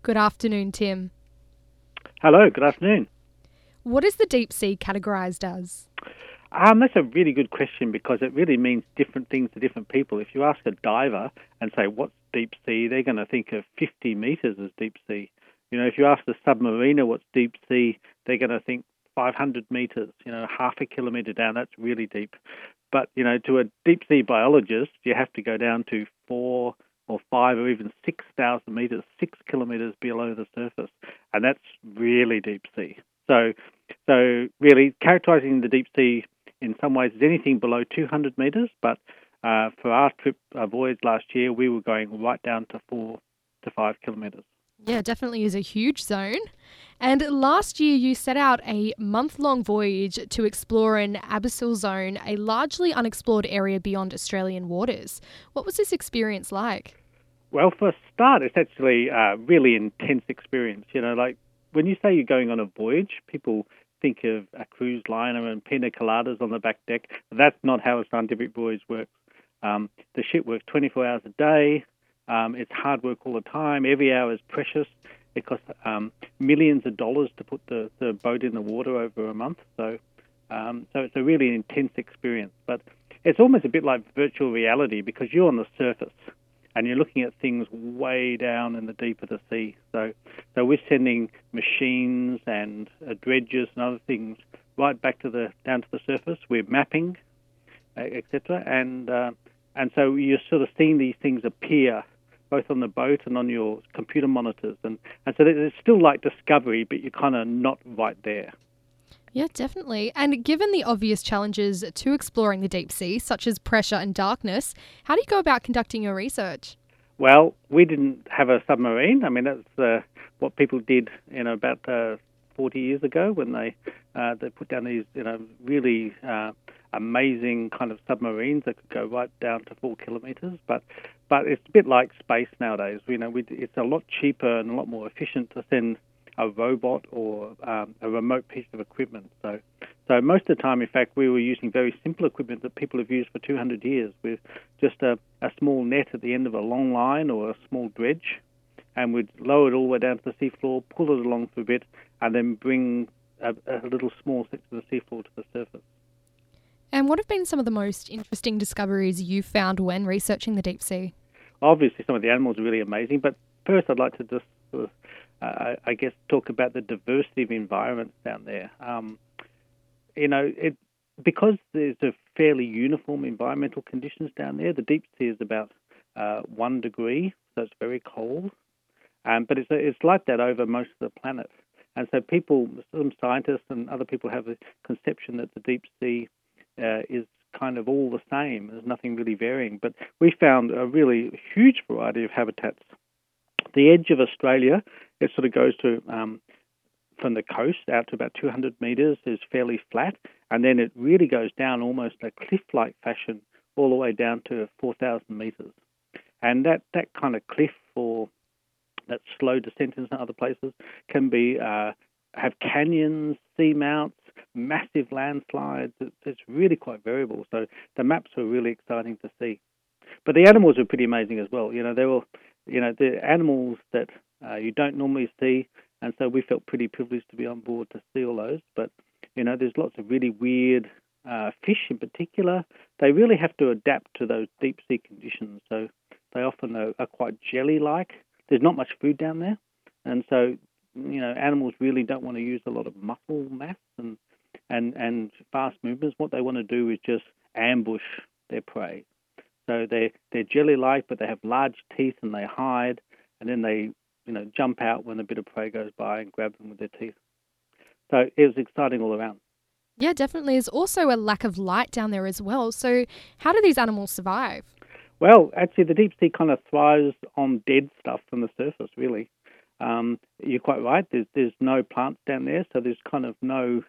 Good afternoon, Tim. Hello, good afternoon. What is the deep sea categorised as? That's a really good question because it really means different things to different people. If you ask a diver and say, what's deep sea, they're going to think of 50 metres as deep sea. If you ask the submariner what's deep sea, they're going to think 500 metres, half a kilometre down, that's really deep. But, to a deep sea biologist, you have to go down to 4 or 5 or even 6,000 metres, 6 kilometres below the surface. And that's really deep sea. So really, characterising the deep sea in some ways is anything below 200 metres, but for our trip, our voyage last year, we were going right down to 4 to 5 kilometres. Yeah, definitely is a huge zone. And last year you set out a month-long voyage to explore an abyssal zone, a largely unexplored area beyond Australian waters. What was this experience like? Well, for a start, it's actually a really intense experience. Like when you say you're going on a voyage, people think of a cruise liner and pina coladas on the back deck. That's not how a scientific voyage works. The ship works 24 hours a day. It's hard work all the time. Every hour is precious. It costs millions of dollars to put the boat in the water over a month. So it's a really intense experience. But it's almost a bit like virtual reality because you're on the surface and you're looking at things way down in the deep of the sea. So we're sending machines and dredges and other things right back down to the surface. We're mapping, etc. And so you're sort of seeing these things appear both on the boat and on your computer monitors. And so it's still like discovery, but you're kind of not right there. Yeah, definitely. And given the obvious challenges to exploring the deep sea, such as pressure and darkness, how do you go about conducting your research? Well, we didn't have a submarine. I mean, that's what people did, about 40 years ago when they put down these, really amazing kind of submarines that could go right down to 4 kilometres. But it's a bit like space nowadays. It's a lot cheaper and a lot more efficient to send a robot or a remote piece of equipment. So most of the time, in fact, we were using very simple equipment that people have used for 200 years with just a small net at the end of a long line or a small dredge, and we'd lower it all the way down to the seafloor, pull it along for a bit, and then bring a little small section of the seafloor to the surface. And what have been some of the most interesting discoveries you found when researching the deep sea? Obviously, some of the animals are really amazing, but first I'd like to just sort of I guess, talk about the diversity of environments down there. Because there's a fairly uniform environmental conditions down there. The deep sea is about 1 degree, so it's very cold. But it's like that over most of the planet. And so some scientists and other people have a conception that the deep sea is kind of all the same. There's nothing really varying. But we found a really huge variety of habitats. The edge of Australia, it sort of goes to from the coast out to about 200 metres, is fairly flat, and then it really goes down almost a cliff-like fashion all the way down to 4,000 metres. And that kind of cliff or that slow descent in some other places can be have canyons, seamounts, massive landslides. It's really quite variable. So the maps were really exciting to see. But the animals were pretty amazing as well. They were the animals that you don't normally see, and so we felt pretty privileged to be on board to see all those. But, there's lots of really weird fish in particular. They really have to adapt to those deep sea conditions, so they often are quite jelly-like. There's not much food down there, and so, animals really don't want to use a lot of muscle mass and fast movements. What they want to do is just ambush their prey. So they're jelly-like, but they have large teeth and they hide, and then they, jump out when a bit of prey goes by and grab them with their teeth. So it was exciting all around. Yeah, definitely. There's also a lack of light down there as well. So how do these animals survive? Well, actually, the deep sea kind of thrives on dead stuff from the surface, really. You're quite right. There's no plants down there, so there's kind of no,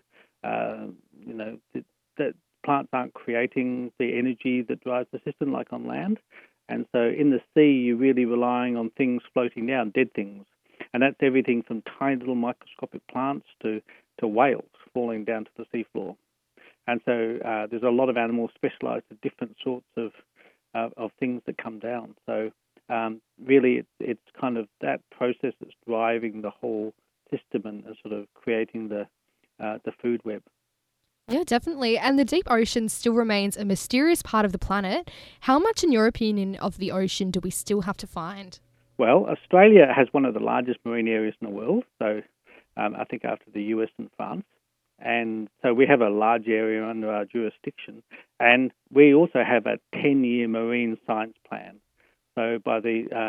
that plants aren't creating the energy that drives the system like on land. And so in the sea, you're really relying on things floating down, dead things. And that's everything from tiny little microscopic plants to whales falling down to the seafloor. And so there's a lot of animals specialized in different sorts of things that come down. So really it's kind of that process that's driving the whole system and sort of creating the food web. Yeah, definitely. And the deep ocean still remains a mysterious part of the planet. How much, in your opinion, of the ocean do we still have to find? Well, Australia has one of the largest marine areas in the world, so I think after the US and France. And so we have a large area under our jurisdiction. And we also have a 10-year marine science plan. So by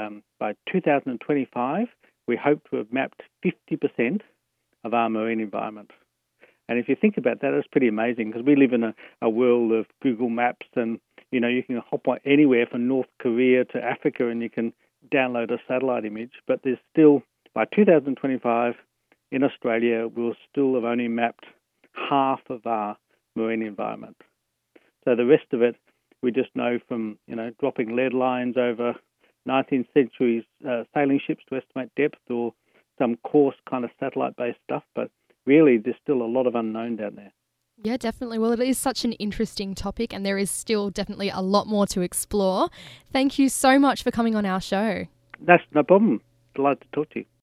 2025, we hope to have mapped 50% of our marine environment. And if you think about that, that's pretty amazing because we live in a world of Google Maps and, you can hop on anywhere from North Korea to Africa and you can download a satellite image. But there's still, by 2025, in Australia, we'll still have only mapped half of our marine environment. So the rest of it, we just know from, dropping lead lines over 19th century sailing ships to estimate depth or some coarse kind of satellite-based stuff. But really, there's still a lot of unknown down there. Yeah, definitely. Well, it is such an interesting topic and there is still definitely a lot more to explore. Thank you so much for coming on our show. That's no problem. Delighted to talk to you.